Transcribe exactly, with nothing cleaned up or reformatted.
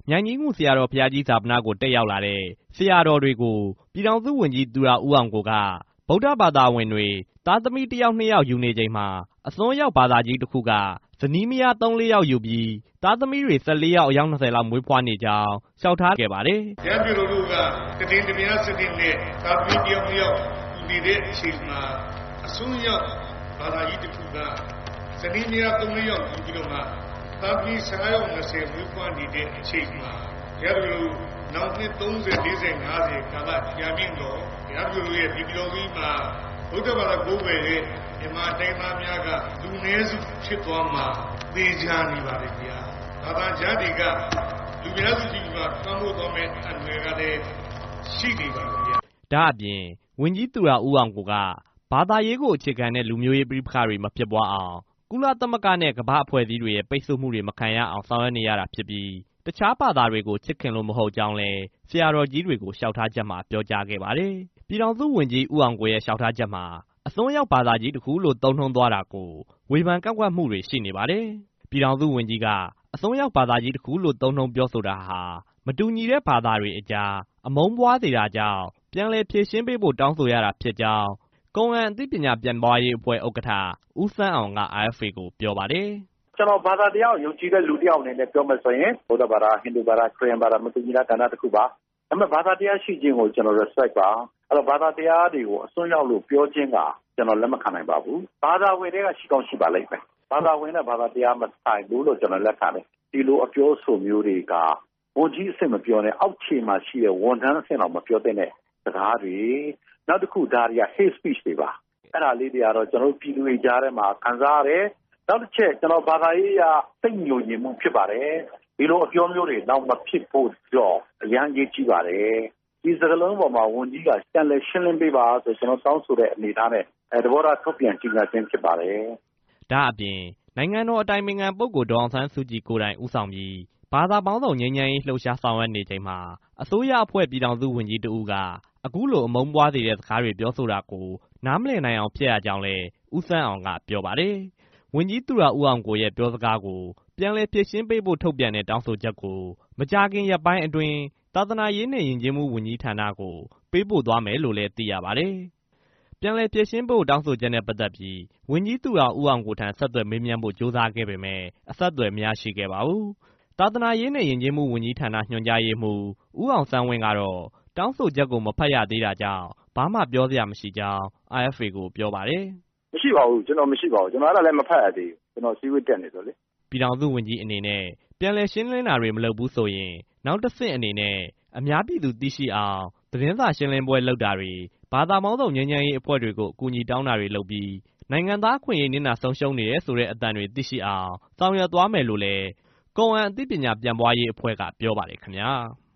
မြိုင်ကြီးမှုဆရာတော်ဘုရားကြီးဈာပနကိုတက်ရောက်လာတဲ့ဆရာတော်တွေကိုပြည်ထောင်စုဝန်ကြီးသူရဦးအောင်ကိုကဗုဒ္ဓဘာသာဝင်တွေသားသမီးတစ်ယောက်နှစ်ယောက်ယူနေချိန်မှာအစွန်းရောက်ဘာသာကြီးတစ်ခုကဇနီးမယားသုံးလေးယောက်ယူပြီးသားသမီးတွေဆယ်လေးယောက်အယောက်နှစ်ဆယ်လောက်မွေးဖွားနေကြောင်းလျှောက်ထားခဲ့ပါတယ်။ရန်ပြည်တို့ကတည်င်းတများစတဲ့နဲ့သားသမီးတစ်ယောက်နှစ်ယောက်ယူနေတဲ့အချိန်မှာအစွန်းရောက်ဘာသာကြီးတစ်ခုကဇနီးမယားသုံးလေးယောက်ယူပြီးတော့မှသားသမီးဆယ်ယောက်နှစ်ဆယ်မွေးဖွားနေတဲ့အချိန်မှာရန်ပြည်တို့နောက်နှစ်သုံးဆယ်လေးဆယ်ငါးဆယ်ကာလကြာမြင့်တော့ရန်ပြည်တို့ရဲ့ဒီပြည်တော်ကြီးမှာဘုဒ္ဓဘာသာကိုယ်ပဲတဲ့မြန်မာတိုင်းသားများကလူနည်းစုဖြစ်သွားမှာသိကြနေပါလေဗျာဘာသာကြားတွေကလူများစုကြီးကသွမ်းဖို့တော့မဲ့အနွယ်ကလည်းရှိနေပါလေဗျာဒါအပြင်ဝန်ကြီးသူရဦးအောင်ကိုကဘာသာရေးကိုအခြေခံတဲ့လူမျိုးရေးပြိပခါတွေမဖြစ်ပွားအောင်ကုလသမဂ္ဂနဲ့ကမ္ဘာအဖွဲ့အစည်းတွေရဲ့ပိတ်ဆို့မှုတွေမခံရအောင်ဆောင်ရွက်နေရတာဖြစ်ပြီးတခြားဘာသာတွေကိုချစ်ခင်လို့မဟုတ်ကြောင်းလဲဆရာတော်ကြီးတွေကိုလျှောက်ထားချက်မှာပြောကြားခဲ့ပါတယ်ပြည်ထောင်စုဝန်ကြီးဦးအောင်ကိုရဲ့လျှောက်ထားချက်မှာအစွန်းရောက်ဘာသာကြီးတစ်ခုလို့သုံးနှုန်းသွားတာကိုဝေဖန်ကန့်ကွက်မှုတွေရှိနေပါတယ်ပြည်ထောင်စုဝန်ကြီးကအစွန်းရောက်ဘာသာကြီးတစ်ခုလို့သုံးနှုန်းပြောဆိုတာဟာမတူညီတဲ့ဘာသာတွေအကြားအမုန်းပွားစေတာကြောင့်ပြန်လည်ဖြေရှင်းပေးဖို့တောင်းဆိုရတာဖြစ်ကြောင်းကုံအံအသိပညာပြန်ပွားရေးအဖွဲ့ဥက္ကဋ္ဌဦးစန်းအောင်က R F A ကိုပြောပါတယ်ကျွန်တော်ဘာသာတရားကိုယုံကြည်တဲ့လူတစ်ယောက်အနေနဲ့ပြောမယ်ဆိုရင်ဗုဒ္ဓဘာသာဟိန္ဒူဘာသာခရစ်ယာန်ဘာသာမတူညီတဲ့ကဏ္ဍတစ်ခုပါဒါပေမဲ့ဘာသာတရားရှိခြင်းကိုကျွန်တော် respect ပါအဲ့တော့ဘာသာတရားတွေကိုအစွန်းရောက်လို့ပြောခြင်းကကျွန်တော်လက်မခံနိုင်ပါဘူးဘာသာဝင်တွေကရှိကောင်းရှိပါလိမ့်မယ်ဘာသာဝင်နဲ့ဘာသာတရားမဆိုင်ဘူးလို့ကျွန်တော်လက်ခံတယ်ဒီလိုအပြောဆိုမျိုးတွေကဝန်ကြီးအဆင့်မပြောနဲ့အောက်ခြေမှာရှိတဲ့ဝန်ထမ်းအဆင့်တော့မပြောတဲ့နဲ့စကားတွေနောက်တစ်ခုဒါတွေက hate speech တွေပါအဲ့ဒါလေးတွေကတော့ကျွန်တော်ပြည်သူတွေကြားထဲမှာခံစားရတယ်နောက်တစ်ချက်ကျွန်တော်ဘာသာရေးအရစိတ်ညိုညင်မှုဖြစ်ပါတယ်ဒီလိုအပြောမျိုးတွေနောက်မဖြစ်ဖို့တော့အရန်ကြီးကြည့်ပါတယ်ဒီစကားလုံးပေါ်မှာဝန်ကြီးကစတန်လက်ရှင်းလင်းပေးပါဆိုကျွန်တော်တောင်းဆိုတဲ့အနေအထားနဲ့အဲတဘောထားထုတ်ပြန်ကြေညာခြင်းဖြစ်ပါတယ်ဒါအပြင်နိုင်ငံတော်အတိုင်ပင်ခံပုဂ္ဂိုလ်ဒေါ်အောင်ဆန်းစုကြည်ကိုယ်တိုင်ဦးဆောင်ပြီးဘာသာပေါင်းစုံငြိမ်းချမ်းရေးလှုပ်ရှားဆောင်ရွက်နေချိန်မှာအစိုးရအဖွဲ့ပြည်ထောင်စုဝန်ကြီးတဦးကအခုလိုအမုန်းပွားစေတဲ့စကားတွေပြောဆိုတာကိုနားမလည်နိုင်အောင်ဖြစ်ရကြောင်းလဲဦးစန်းအောင်ကပြောပါတယ်ဝန်ကြီးသူရဦးအောင်ကိုရဲ့ပြောစကားကိုပြန်လည်ဖြေရှင်းပေးဖို့ထုတ်ပြန်တဲ့တောင်းဆိုချက်ကိုမကြာခင်ရက်ပိုင်းအတွင်းသာသနာရေးနဲ့ယဉ်ကျေးမှုဝန်ကြီးဌာနကိုပေးပို့သွားမယ်လို့လည်းသိရပါတယ်။ပြန်လည်ဖြေရှင်းဖို့တောင်းဆိုချက်နဲ့ပတ်သက်ပြီးဝန်ကြီးသူရဦးအောင်ကိုထံဆက်သွယ်မေးမြန်းဖို့ကြိုးစားခဲ့ပေမဲ့အဆက်အသွယ်မရရှိခဲ့ပါဘူး။သာသနာရေးနဲ့ယဉ်ကျေးမှုဝန်ကြီးဌာနညွှန်ကြားရေးမှူးဦးအောင်ဆန်းဝင်းကတော့တောင်းဆိုချက်ကိုမဖတ်ရသေးတာကြောင့်ဘာမှပြောစရာမရှိကြောင်း R F A ကိုပြောပါတယ်။မရှိပါဘူးကျွန်တော်မရှိပါဘူးကျွန်တော်အဲ့ဒါလည်းမဖတ်ရသေးဘူးကျွန်တော်စီးဝေးတက်နေဆိုလေပြည်ထောင်စုဝန်ကြီးအနေနဲ့ပြန်လည်ရှင်းလင်းတာတွေမလုပ်ဘူးဆိုရင်နောက်တစ်ဆင့်အနေနဲ့အများပြည်သူသိရှိအောင်သတင်းစာရှင်းလင်းပွဲလုပ်တာတွေဘာသာပေါင်းစုံငြိမ်းချမ်းရေးအဖွဲ့တွေကိုအကူအညီတောင်းတာတွေလုပ်ပြီးနိုင်ငံသားခွင့်ရေးနစ်နာဆုံးရှုံးနေတယ်ဆိုတဲ့အသံတွေသိရှိအောင်ဆောင်ရွက်သွားမယ်လို့လည်းကုံအံအသိပညာပြန်ပွားရေးအဖွဲ့ကပြောပါတယ်ခင်ဗျာ